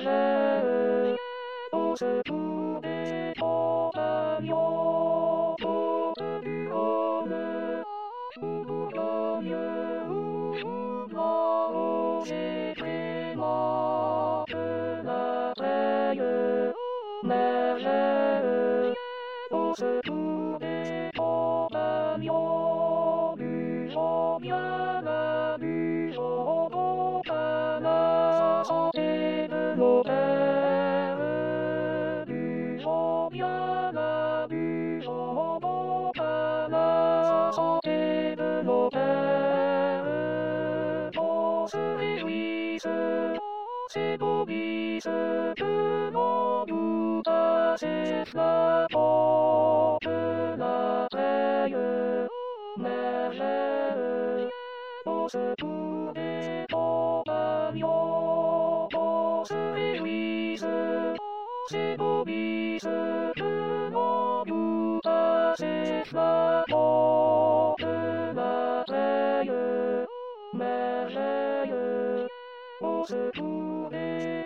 merveilleux, on se trouvait compagnon, porte du Rhône, sous Bourgogne, où souvent j'ai vraiment de la veille, merveilleux, on se trouvait compagnon, buvons bien la buvons bon à la santé de nos pères, buvons bien la buvons bon à la santé de nos pères, on se réjouisse, c'est beau vice que l'on nous passe la pompe la veille, merveilleux, on se trouvait compagnon, on se réjouisse, c'est beau vice que l'on nous passe la pompe la veille, merveilleux, on se trouvait